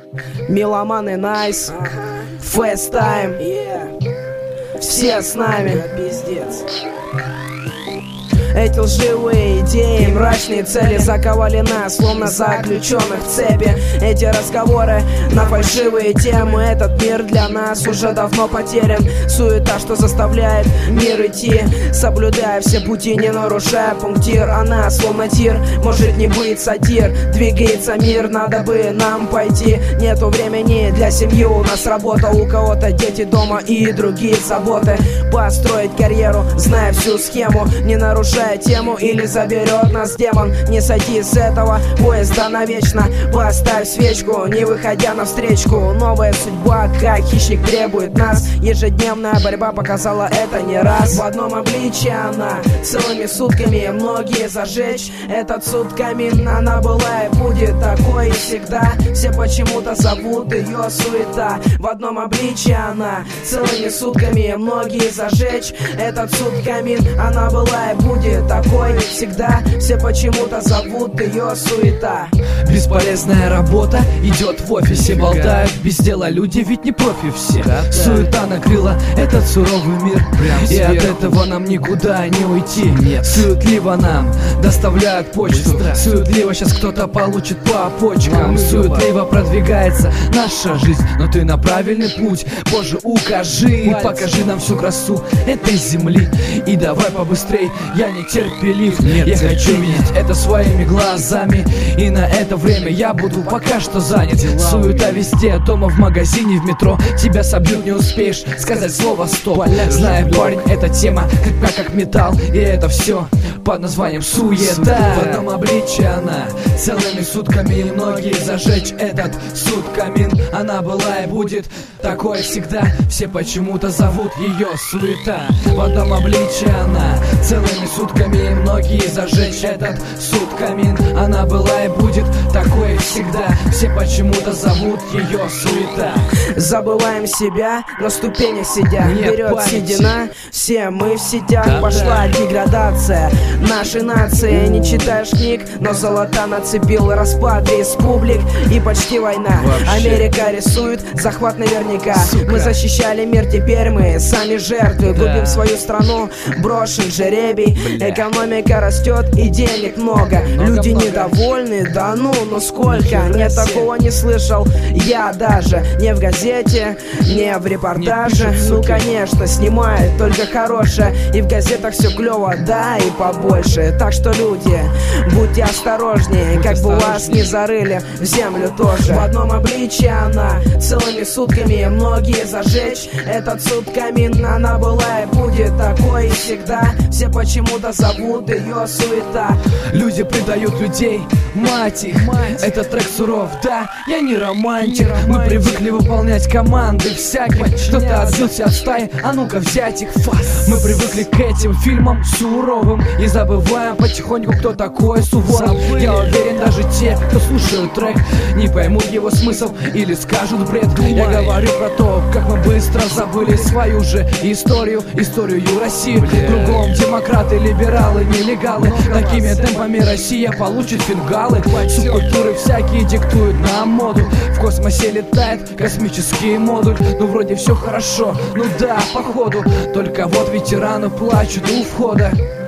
Меломаны Найс, Фэстайм, все с нами. Эти лживые идеи, мрачные цели заковали нас, словно заключенных в цепи. Эти разговоры на фальшивые темы. Этот мир для нас уже давно потерян. Суета, что заставляет мир идти, соблюдая все пути, не нарушая пунктир. Она словно тир, может не быть сатир. Двигается мир, надо бы нам пойти. Нету времени для семьи, у нас работа. У кого-то дети дома и другие заботы. Построить карьеру, зная всю схему, не нарушая тему, или заберет нас демон. Не сойти с этого поезда навечно. Поставь свечку, не выходя навстречку. Новая судьба, как хищник, требует нас. Ежедневная борьба показала это не раз. В одном обличье она целыми сутками многие зажечь. Этот суд камин, она была и будет такой и всегда. Все почему-то зовут ее суета. В одном обличье она целыми сутками многие зажечь. Этот суд камин, она была и будет такой всегда. Все почему-то зовут ее суета. Бесполезная работа идет в офисе. Болтают без дела люди, ведь не профи все. Суета накрыла этот суровый мир, и от этого нам никуда не уйти. Суетливо нам доставляют почту. Суетливо сейчас кто-то получит по почкам. Суетливо продвигается наша жизнь, но ты на правильный путь. Боже, укажи, покажи нам всю красу этой земли. И давай побыстрей, я не терпелив. Я хочу видеть это своими глазами, и на это время я буду пока что занят. Суета везде, дома, в магазине, в метро. Тебя собьют, не успеешь сказать слово стоп. Знаю, парень, эта тема крепка как металл, и это все под названием суета. В одном обличье она целыми сутками, и многие зажечь этот суд камин. Она была и будет такой всегда. Все почему-то зовут ее суета. В одном обличье она целыми сутками, и многие зажечь этот суд камин. Она была и будет такой всегда. Все почему-то зовут ее суета. Забываем себя, на ступенях сидя. Вперед седина, все мы в сетях. Пошла деградация нашей нации. Не читаешь книг, но золота нацепил. Распад республик и почти война. Америка рисует захват наверняка. Мы защищали мир, теперь мы сами жертвы. Губим свою страну, брошен жеребий. Экономика растет и денег много. Люди недовольны, да ну сколько. Нет, такого не слышал я даже. Не в газете, не в репортаже. Ну конечно, снимают только хорошее, и в газетах все клево, да и побольше. Так что люди, будьте осторожнее, как бы вас не зарыли в землю тоже. В одном обличье она целыми сутками, многие зажечь этот суд камин. Она была и будет такой и всегда. Все почему-то зовут ее суета. Люди предают людей, мать их. Этот трек суров, да, я не романтик. Мы привыкли выполнять команды всяких. Кто-то отбился от стаи, а ну-ка взять их. Мы привыкли к этим фильмам суровым и забываем потихоньку, кто такой Суворов. Я уверен, даже те, кто слушают трек, не поймут его смысл или скажут бред. Я говорю про то, как мы быстро забыли свою же историю России. Кругом демократы, либералы, нелегалы. Такими темпами Россия получит фингалы. Субкультуры всякие диктуют нам моду. В космосе летает космический модуль. Ну вроде все хорошо, ну да, походу. Только вот ветераны плачут у входа.